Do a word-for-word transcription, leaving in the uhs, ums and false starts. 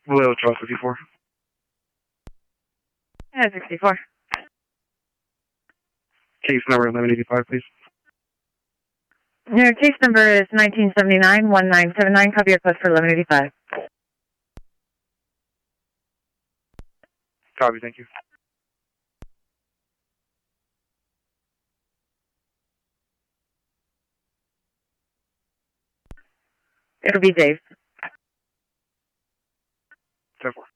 Vallejo Charles fifty-four. Yeah, sixty-four. Case number eleven eighty-five, please. Your case number is nineteen seventy-nine, one nine seven nine. Copy your request for eleven eighty-five. Copy, thank you. It'll be Dave. ten four.